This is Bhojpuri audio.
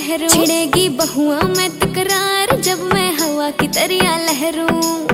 ठहरूं, छिड़ेगी बहुआ में तकरार जब मैं हवा की तरिया लहरूं।